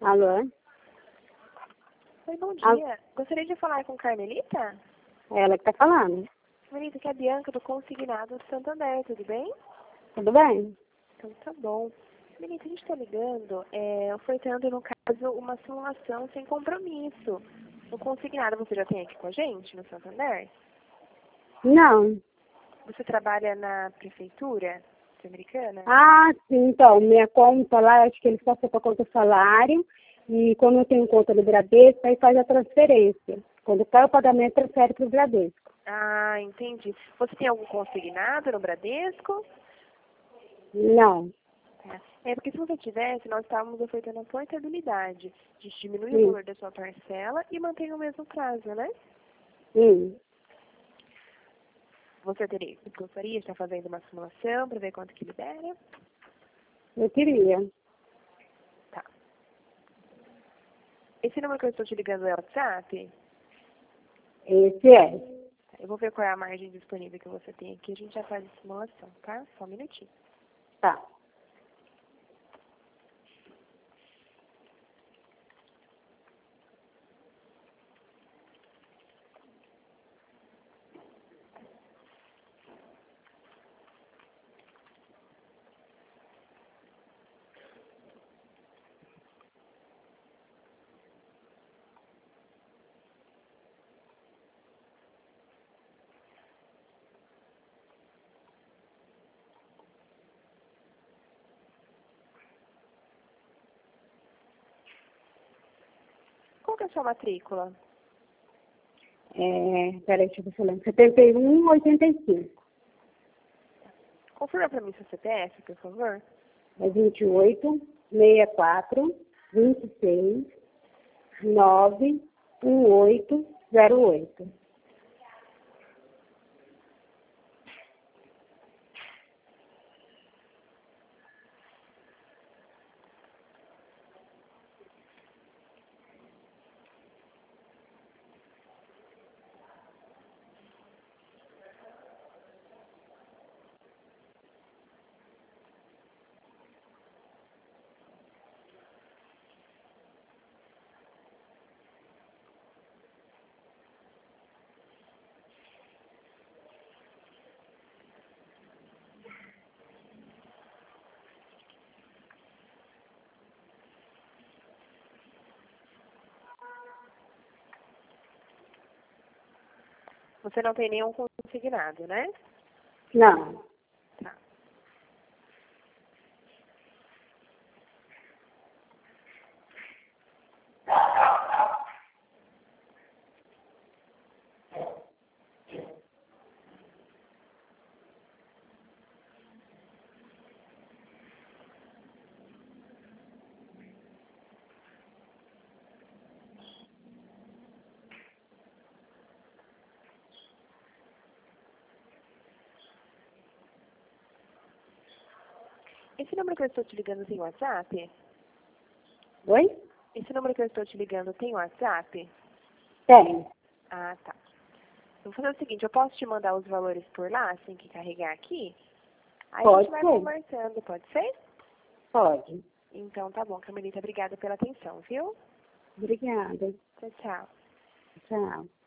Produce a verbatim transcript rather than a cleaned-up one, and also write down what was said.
Alô? Oi, bom Al- dia. Gostaria de falar com Carmelita? É ela que tá falando. Carmelita, que é a Bianca do Consignado do Santander, tudo bem? Tudo bem? Então tá bom. Carmelita, a gente tá ligando, é, ofertando, no caso, uma simulação sem compromisso. O Consignado você já tem aqui com a gente, no Santander? Não. Você trabalha na prefeitura americana? Ah, sim, então, minha conta lá, acho que eles passam para conta salário, e quando eu tenho conta no Bradesco, aí faz a transferência. Quando cai o pagamento, transfere para o Bradesco. Ah, entendi. Você tem algum consignado no Bradesco? Não. Tá. É porque se você tivesse, nós estávamos ofertando a portabilidade. A gente diminui o Sim. valor da sua parcela e mantém o mesmo prazo, né? Sim. Você teria, gostaria de estar fazendo uma simulação para ver quanto que libera? Eu queria. Tá. Esse número que eu estou te ligando é o WhatsApp? Esse é. Tá, eu vou ver qual é a margem disponível que você tem aqui. A gente já faz a simulação, tá? Só um minutinho. Tá. Qual que é a sua matrícula? É, peraí, deixa eu ver se eu lembro. setenta e um, oitenta e cinco. Confirma para mim seu C P F, por favor. É vinte e oito, sessenta e quatro, vinte e seis, nove, um oito, zero oito. Você não tem nenhum consignado, né? Não. Tá. Esse número que eu estou te ligando tem WhatsApp? Oi? Esse número que eu estou te ligando tem WhatsApp? Tem. Ah, tá. Eu vou fazer o seguinte, eu posso te mandar os valores por lá, assim que carregar aqui? Aí a Pode gente vai ser. conversando, pode ser? Pode. Então tá bom, Carmelita, obrigada pela atenção, viu? Obrigada. Tchau, tchau. Tchau.